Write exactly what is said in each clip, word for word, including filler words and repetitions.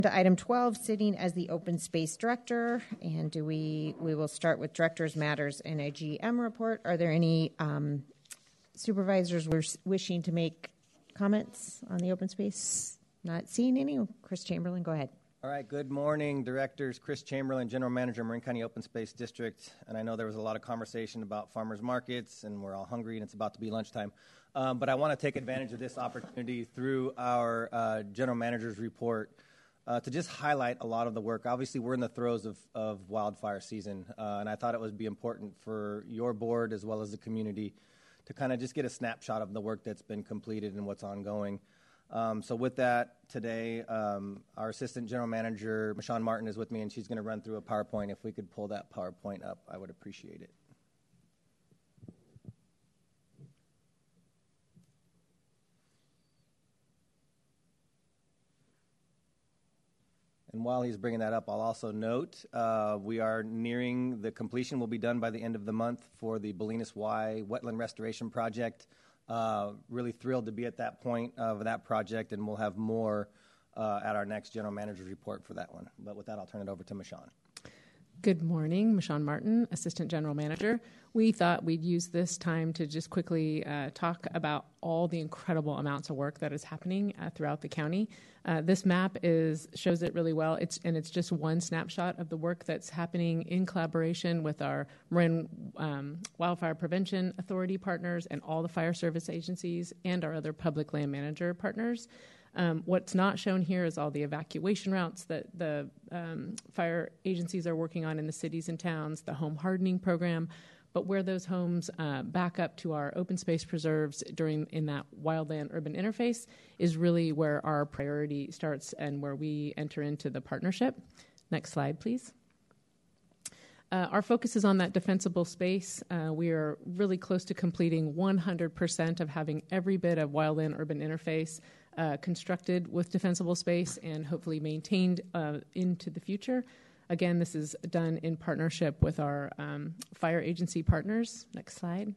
To item twelve, sitting as the Open Space Director, and do we we will start with Directors Matters and a G M report. Are there any um, supervisors wish, wishing to make comments on the open space? Not seeing any. Chris Chamberlain, go ahead. All right, good morning, Directors. Chris Chamberlain, General Manager, Marin County Open Space District. And I know there was a lot of conversation about farmers markets, and we're all hungry, and it's about to be lunchtime. Um, but I want to take advantage of this opportunity through our uh, General Manager's report Uh, to just highlight a lot of the work. Obviously, we're in the throes of, of wildfire season, uh, and I thought it would be important for your board as well as the community to kind of just get a snapshot of the work that's been completed and what's ongoing. Um, so with that, today, um, our Assistant General Manager, Michonne Martin, is with me, and she's going to run through a PowerPoint. If we could pull that PowerPoint up, I would appreciate it. And while he's bringing that up, I'll also note uh, we are nearing the completion. Will be done by the end of the month for the Bolinas Y Wetland Restoration Project. Uh, really thrilled to be at that point of that project, and we'll have more uh, at our next General Manager's report for that one. But with that, I'll turn it over to Michonne. Good morning, Michonne Martin, Assistant General Manager. We thought we'd use this time to just quickly uh, talk about all the incredible amounts of work that is happening uh, throughout the county. Uh, this map is shows it really well, it's, and it's just one snapshot of the work that's happening in collaboration with our Marin um, Wildfire Prevention Authority partners and all the fire service agencies and our other public land manager partners. Um, what's not shown here is all the evacuation routes that the um, fire agencies are working on in the cities and towns, the home hardening program, but where those homes uh, back up to our open space preserves during in that wildland urban interface is really where our priority starts and where we enter into the partnership. Next slide, please. Uh, our focus is on that defensible space. Uh, we are really close to completing one hundred percent of having every bit of wildland urban interface uh, constructed with defensible space and hopefully maintained uh, into the future. Again, this is done in partnership with our um, fire agency partners. Next slide.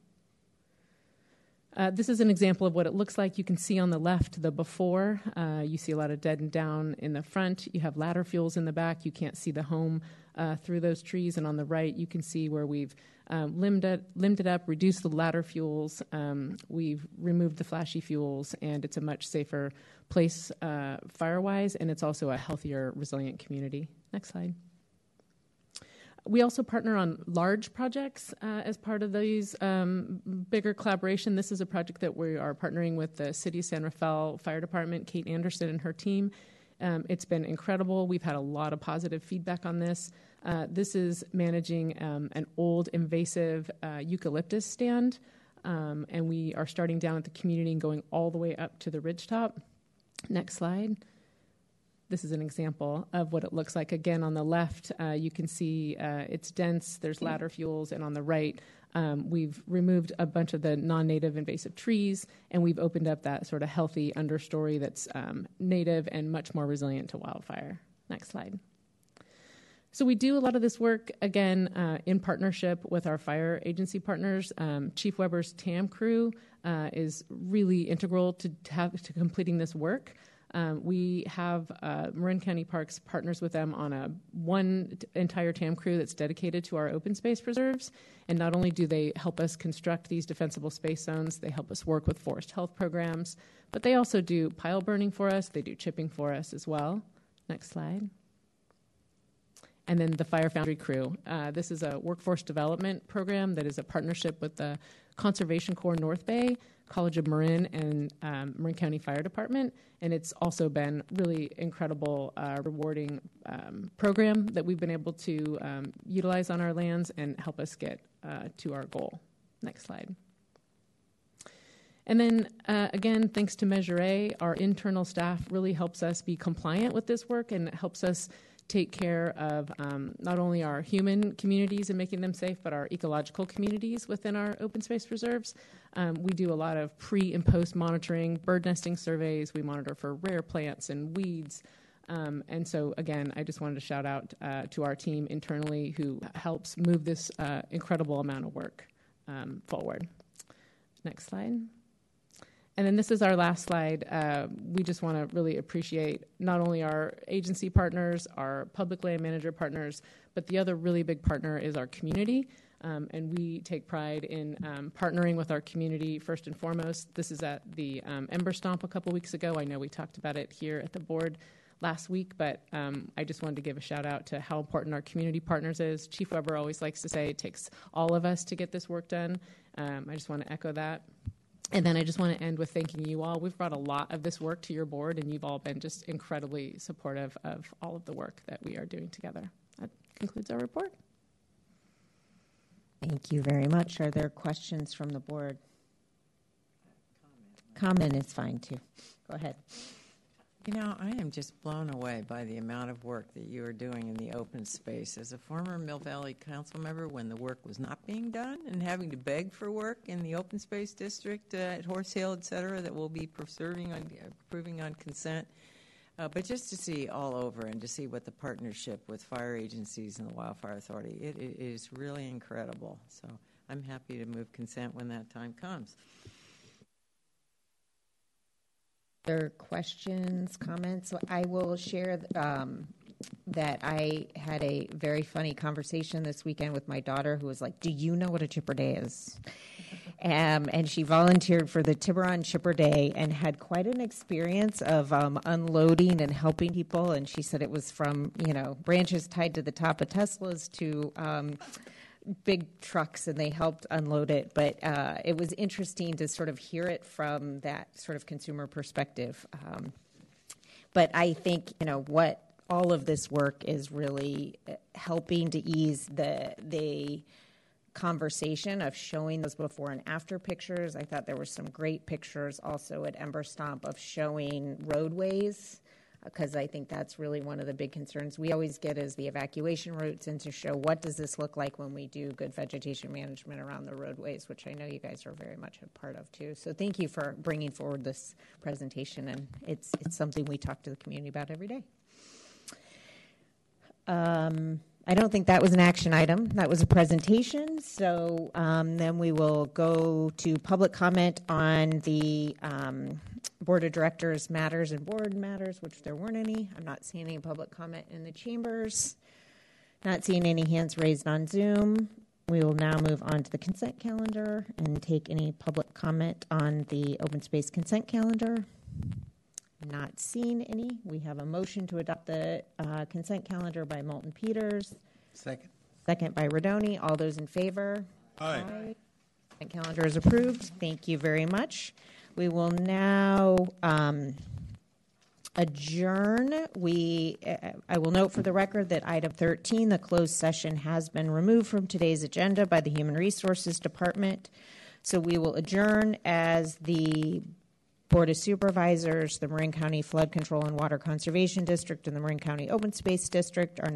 Uh, this is an example of what it looks like. You can see on the left the before. Uh, you see a lot of dead and down in the front. You have ladder fuels in the back. You can't see the home uh, through those trees. And on the right, you can see where we've um, limbed, it, limbed it up, reduced the ladder fuels. Um, we've removed the flashy fuels, and it's a much safer place uh, fire-wise, and it's also a healthier, resilient community. Next slide. We also partner on large projects uh, as part of these um, bigger collaboration. This is a project that we are partnering with the City of San Rafael Fire Department, Kate Anderson and her team. Um, it's been incredible. We've had a lot of positive feedback on this. Uh, this is managing um, an old invasive uh, eucalyptus stand, um, and we are starting down at the community and going all the way up to the ridgetop. Next slide. This is an example of what it looks like. Again, on the left, uh, you can see uh, it's dense. There's ladder fuels. And on the right, um, we've removed a bunch of the non-native invasive trees, and we've opened up that sort of healthy understory that's um, native and much more resilient to wildfire. Next slide. So we do a lot of this work, again, uh, in partnership with our fire agency partners. Um, Chief Weber's T A M crew uh, is really integral to, to, have, to completing this work. Um, we have uh, Marin County Parks partners with them on a one t- entire T A M crew that's dedicated to our open space preserves. And not only do they help us construct these defensible space zones, they help us work with forest health programs, but they also do pile burning for us. They do chipping for us as well. Next slide. And then the Fire Foundry crew. Uh, this is a workforce development program that is a partnership with the Conservation Corps North Bay, College of Marin, and um, Marin County Fire Department. And it's also been really incredible, uh, rewarding um, program that we've been able to um, utilize on our lands and help us get uh, to our goal. Next slide. And then, uh, again, thanks to Measure A, our internal staff really helps us be compliant with this work and helps us take care of um, not only our human communities and making them safe, but our ecological communities within our open space reserves. Um, we do a lot of pre and post monitoring, bird nesting surveys. We monitor for rare plants and weeds. Um, and so, again, I just wanted to shout out uh, to our team internally who helps move this uh, incredible amount of work um, forward. Next slide. And then this is our last slide. Uh, we just want to really appreciate not only our agency partners, our public land manager partners, but the other really big partner is our community. Um, and we take pride in um, partnering with our community first and foremost. This is at the um, Ember Stomp a couple weeks ago. I know we talked about it here at the board last week, but um, I just wanted to give a shout out to how important our community partners is. Chief Weber always likes to say it takes all of us to get this work done. Um, I just want to echo that. And then I just want to end with thanking you all. We've brought a lot of this work to your board, and you've all been just incredibly supportive of all of the work that we are doing together. That concludes our report. Thank you very much. Are there questions from the board? Comment is fine, too. Go ahead. You know, I am just blown away by the amount of work that you are doing in the open space. As a former Mill Valley council member, when the work was not being done and having to beg for work in the open space district uh, at Horse Hill, et cetera, that we'll be preserving on, uh, approving on consent. Uh, but just to see all over and to see what the partnership with fire agencies and the Wildfire Authority, it, it is really incredible. So I'm happy to move consent when that time comes. Other questions, comments? I will share um, that I had a very funny conversation this weekend with my daughter, who was like, do you know what a chipper day is? Um, and she volunteered for the Tiburon Chipper Day and had quite an experience of um, unloading and helping people. And she said it was from, you know, branches tied to the top of Teslas to um, big trucks, and they helped unload it. But uh, it was interesting to sort of hear it from that sort of consumer perspective. Um, but I think, you know, what all of this work is really helping to ease the the conversation of showing those before and after pictures. I thought there were some great pictures also at Ember Stomp of showing roadways, because I think that's really one of the big concerns we always get is the evacuation routes, and to show what does this look like when we do good vegetation management around the roadways, which I know you guys are very much a part of too. So thank you for bringing forward this presentation, and it's it's something we talk to the community about every day. Um, I don't think that was an action item. That was a presentation. So um, then we will go to public comment on the um, Board of Directors matters and board matters, which there weren't any. I'm not seeing any public comment in the chambers. Not seeing any hands raised on Zoom. We will now move on to the consent calendar and take any public comment on the open space consent calendar. Not seeing any. We have a motion to adopt the uh, consent calendar by Moulton Peters. Second. Second by Rodoni. All those in favor? Aye. Aye. Consent calendar is approved. Thank you very much. We will now um, adjourn. We, uh, I will note for the record that item thirteen, the closed session, has been removed from today's agenda by the Human Resources Department. So we will adjourn as the Board of Supervisors, the Marin County Flood Control and Water Conservation District, and the Marin County Open Space District are